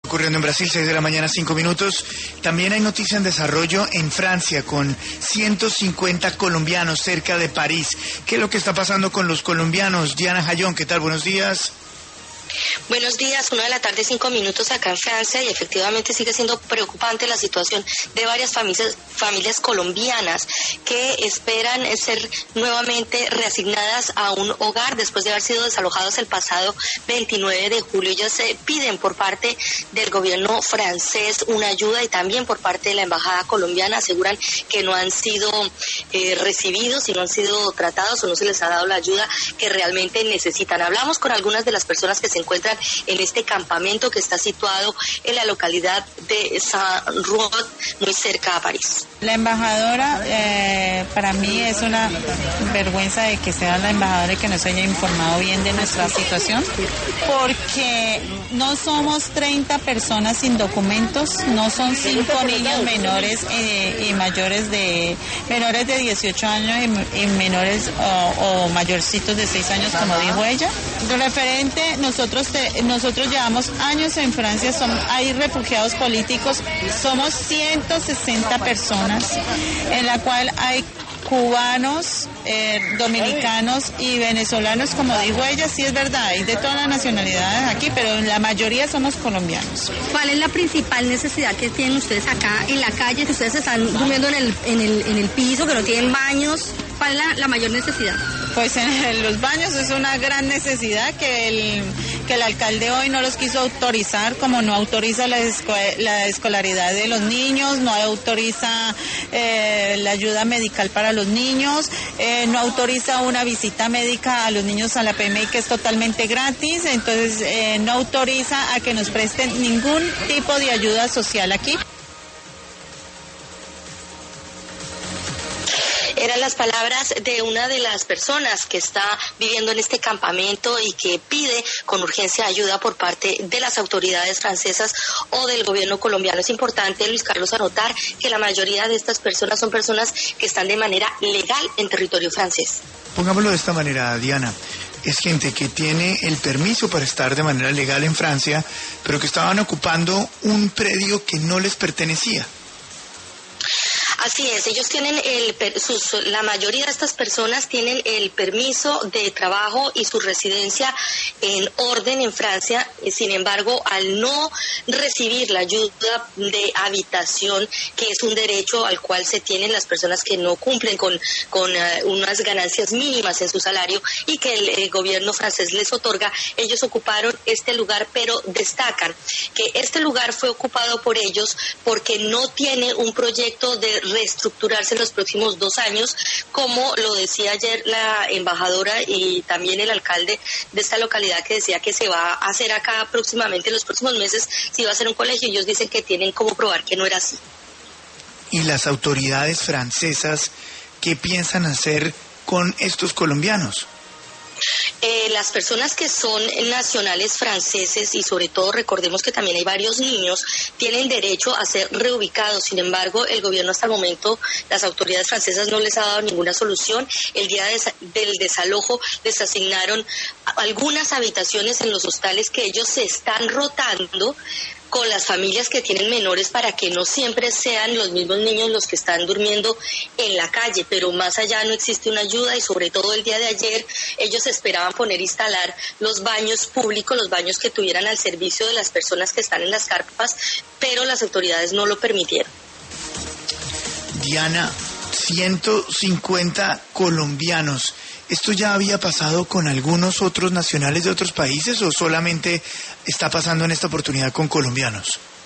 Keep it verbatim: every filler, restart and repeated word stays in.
Ocurriendo en Brasil, seis de la mañana, cinco minutos. También hay noticia en desarrollo en Francia con ciento cincuenta colombianos cerca de París. ¿Qué es lo que está pasando con los colombianos? Diana Jayón, ¿qué tal? Buenos días. Buenos días, una de la tarde, cinco minutos acá en Francia, y efectivamente sigue siendo preocupante la situación de varias familias, familias colombianas que esperan ser nuevamente reasignadas a un hogar después de haber sido desalojados el pasado veintinueve de julio. Ellas se piden por parte del gobierno francés una ayuda y también por parte de la embajada colombiana. Aseguran que no han sido eh, recibidos y no han sido tratados o no se les ha dado la ayuda que realmente necesitan. Hablamos con algunas de las personas que se encuentran en este campamento que está situado en la localidad de Saint-Roch, muy cerca a París. La embajadora, eh, para mí es una vergüenza de que sea la embajadora y que nos haya informado bien de nuestra situación, porque no somos treinta personas sin documentos, no son cinco niños menores eh, y mayores de menores de dieciocho años y, y menores o, o mayorcitos de seis años, como dijo ella. Referente, nosotros te, nosotros llevamos años en Francia, son, hay refugiados políticos, somos ciento sesenta personas, en la cual hay cubanos, eh, dominicanos y venezolanos, como dijo ella. Sí, es verdad, hay de todas las nacionalidades aquí, pero la mayoría somos colombianos. ¿Cuál es la principal necesidad que tienen ustedes acá en la calle? Que ustedes están durmiendo en el, en el, en el piso, que no tienen baños. ¿Cuál es la, la mayor necesidad? Pues en los baños es una gran necesidad que el, que el alcalde hoy no los quiso autorizar, como no autoriza la, esco, la escolaridad de los niños, no autoriza eh, la ayuda medical para los niños, eh, no autoriza una visita médica a los niños a la P M I, que es totalmente gratis, entonces eh, no autoriza a que nos presten ningún tipo de ayuda social aquí. Eran las palabras de una de las personas que está viviendo en este campamento y que pide con urgencia ayuda por parte de las autoridades francesas o del gobierno colombiano. Es importante, Luis Carlos, anotar que la mayoría de estas personas son personas que están de manera legal en territorio francés. Pongámoslo de esta manera, Diana. Es gente que tiene el permiso para estar de manera legal en Francia, pero que estaban ocupando un predio que no les pertenecía. Así es, ellos tienen el, sus, la mayoría de estas personas tienen el permiso de trabajo y su residencia en orden en Francia. Sin embargo, al no recibir la ayuda de habitación, que es un derecho al cual se tienen las personas que no cumplen con, con uh, unas ganancias mínimas en su salario y que el, el gobierno francés les otorga, ellos ocuparon este lugar, pero destacan que este lugar fue ocupado por ellos porque no tiene un proyecto de reestructurarse en los próximos dos años, como lo decía ayer la embajadora y también el alcalde de esta localidad, que decía que se va a hacer acá próximamente, en los próximos meses, si va a ser un colegio. Ellos dicen que tienen como probar que no era así. ¿Y las autoridades francesas qué piensan hacer con estos colombianos? Eh, las personas que son nacionales franceses, y sobre todo recordemos que también hay varios niños, tienen derecho a ser reubicados. Sin embargo, el gobierno hasta el momento, las autoridades francesas no les ha dado ninguna solución. El día de, del desalojo les asignaron algunas habitaciones en los hostales que ellos se están rotando con las familias que tienen menores para que no siempre sean los mismos niños los que están durmiendo en la calle, pero más allá no existe una ayuda. Y sobre todo el día de ayer ellos esperaban poner, instalar los baños públicos, los baños que tuvieran al servicio de las personas que están en las carpas, pero las autoridades no lo permitieron. Diana, ciento cincuenta colombianos. ¿Esto ya había pasado con algunos otros nacionales de otros países o solamente está pasando en esta oportunidad con colombianos?